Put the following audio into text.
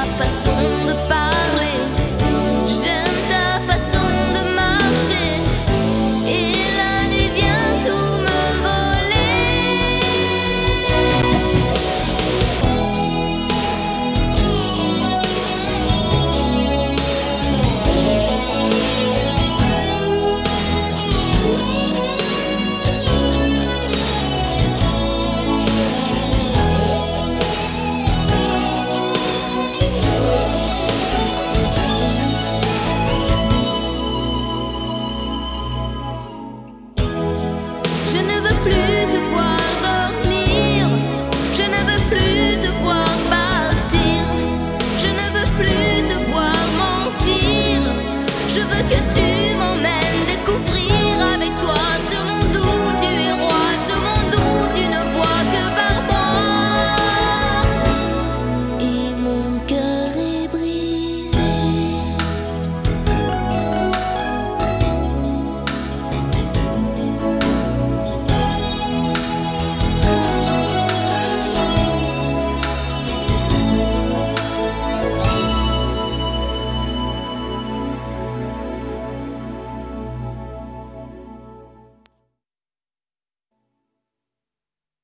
façon de parler, j'aime ta façon de marcher, et la nuit vient tout me voler. Je ne veux plus te voir dormir, je ne veux plus te voir partir, je ne veux plus te voir mentir, je veux que tu